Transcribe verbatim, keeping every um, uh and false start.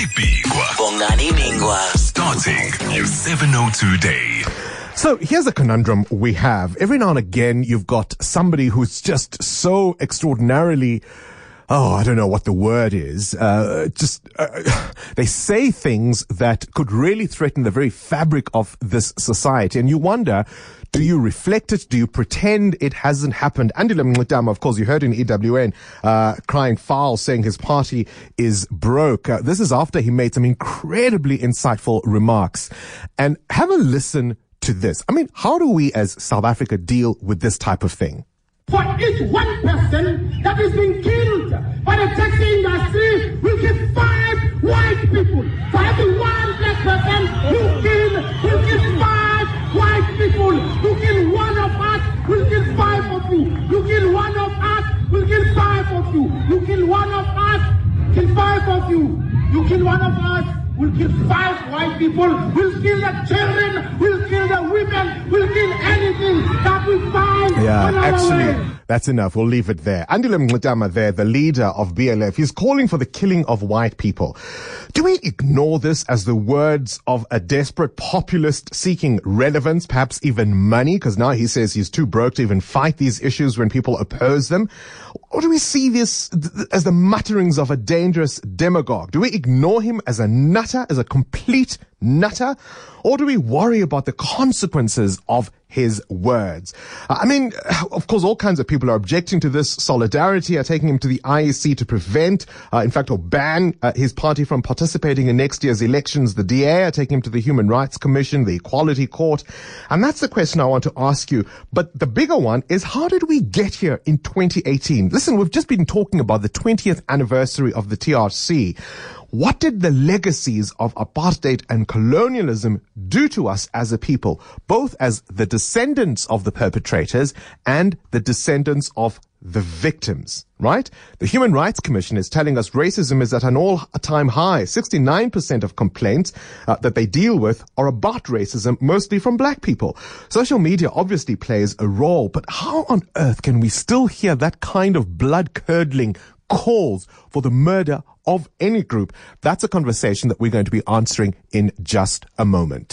Ibigwa. Bongani Mingwa. Starting your seven oh two day. So here's a conundrum we have. Every now and again, you've got somebody who's just so extraordinarily, oh, I don't know what the word is. Uh, just, uh, they say things that could really threaten the very fabric of this society. And you wonder, do you reflect it? Do you pretend it hasn't happened? Andile Mngxitama, of course, you heard in E W N, uh, crying foul, saying his party is broke. Uh, this is after he made some incredibly insightful remarks. And have a listen to this. I mean, how do we as South Africa deal with this type of thing? For each one person that is being killed by the taxi industry, we give five white people. For every one black person who kill, we give five white people. You kill one of us, we'll kill five of you. You kill one of us, we'll kill five of you. You kill one of us, kill five of you. You kill one of us, we'll kill five white people. We'll kill the children, we'll kill the women, we'll kill anything that we find. Yeah, on our actually, way. That's enough. We'll leave it there. Andile Mngxitama there, the leader of B L F, he's calling for the killing of white people. Do we ignore this as the words of a desperate populist seeking relevance, perhaps even money? Because now he says he's too broke to even fight these issues when people oppose them. Or do we see this th- as the mutterings of a dangerous demagogue? Do we ignore him as a nutter, as a complete nutter? Or do we worry about the consequences of his words? Uh, I mean, of course, all kinds of people are objecting to this. Solidarity are taking him to the I E C to prevent, uh, in fact, or ban uh, his party from participating in next year's elections. The D A are taking him to the Human Rights Commission, the Equality Court. And that's the question I want to ask you. But the bigger one is, how did we get here in twenty eighteen? Listen, we've just been talking about the twentieth anniversary of the T R C. What did the legacies of apartheid and colonialism do to us as a people, both as the descendants of the perpetrators and the descendants of the victims, right? The Human Rights Commission is telling us racism is at an all-time high. sixty-nine percent of complaints uh, that they deal with are about racism, mostly from black people. Social media obviously plays a role, but how on earth can we still hear that kind of blood-curdling calls for the murder of any group? That's a conversation that we're going to be answering in just a moment.